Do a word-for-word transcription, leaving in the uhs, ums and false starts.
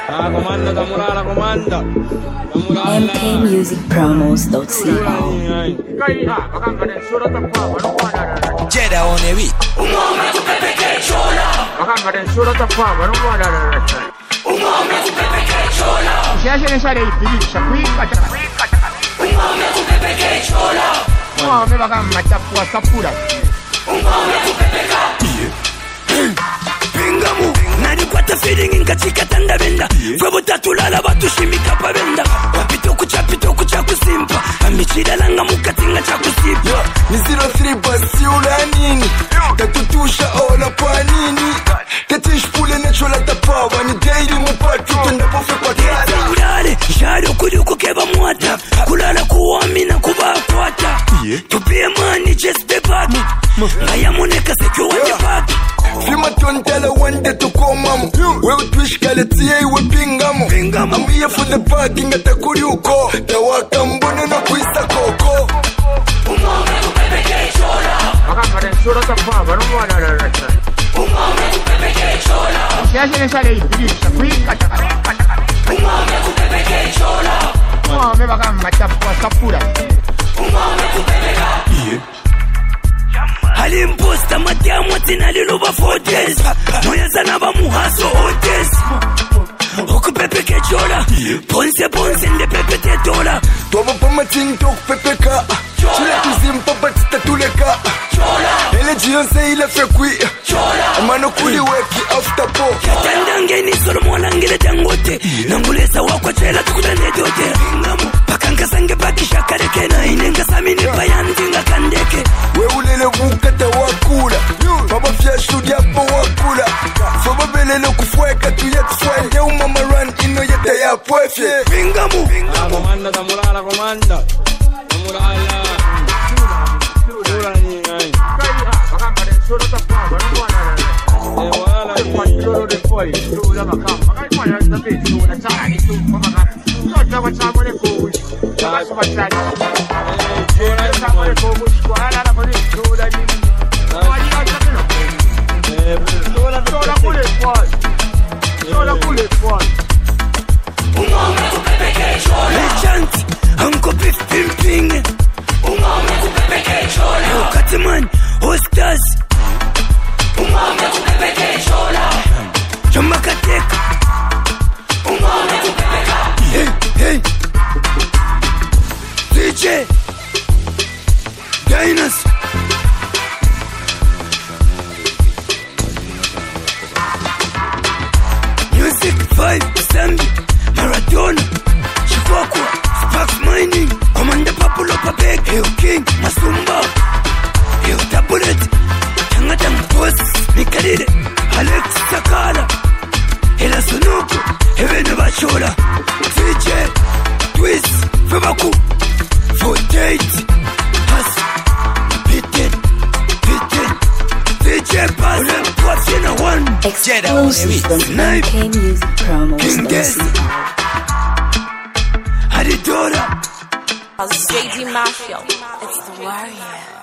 Ah, comanda, Tamurala, comanda. M K Music Promos dot co. Jeda on the beat. Un uomo tu Pepe che ciola. Un uomo tu Pepe che ciola. Se ne sarei felice qui, un uomo tu Pepe che ciola. Un uomo va a mazzapua sapura. Un uomo tu Pepe che Pingamu, nani kwata feeling inkatika tanda benda. Fwebo tatulala batu shimika pa benda. Wapito kucha pito kucha kusimpa. Amichida langa mukatinga cha kusipa. Ni zero three basi ula nini. Tatutusha ola pa nini. Katish pule nechola tapawa. Ni daily mupatu tunda pofe kwa kata. Ulale, shari ukuli ukukeba mwata. Kulala kuwamina kuba kwata. Tupie mani just the back. Ngaya moneka sekyo wanje back. Fima tontala wande tukomamu. We utwish kaletie we pingamu. I'm here for the parking at the kuriuko. Tawaka mbone na kuisa koko. Un uomo tu Pepe che ciola. Un uomo tu Pepe che ciola. Se ne sarei felice qui, un uomo tu Pepe che ciola. Un uomo va a mazzapua sapura. Un uomo tu Pepe che Alimposta matiamu tina liluba four days. Moyeza naba muhaso hotes. Oku Pepe ke chola. Ponse ponse nde Pepe te tola. Toba pa mating tok Pepe ka. Chula kizimpa batita tuleka. Ele jionse ile fekwi. Amano kuli weki after po. Yatandange ni solo mwalangile jangote. Nangulesa wakwa chela tukutane dote. Pakanga sange bakisha kareke na inenga samini payantinga kandeke. We ulele bukata wakula. Baba fiashu diapo wakula. Soba belele kufweka tuye kufwende. Umama run ino yete ya pwefye. Pingamu. Ah, comanda, Tamurala, comanda. Tamurala. Chula ni ai. un uomo tu Pepe che ciola. Legend, Uncle Biff Pimping. Un uomo tu Pepe che ciola. Yo, Katiman, Hostas. Un uomo tu Pepe che ciola. Jamakateka. Un uomo tu Pepe che. Hey, hey. D J Dinas. Music five, Sambi, Maradona, Chihuahua, Sparks Mining, Commander Papulo Papek, Heo King, Masumba, Heo Tabulet, Tangatang Boss, Nikaride, Alex Sakala, Hela Sonoko, Hevene Bachola, D J, Twist, Febaku, forty-eight, Has, Pitten, Pitten, D J Bass, what's in a one? Exclusive from M K Music Promos dot co. Adidora. J D Mafia, it's the warrior.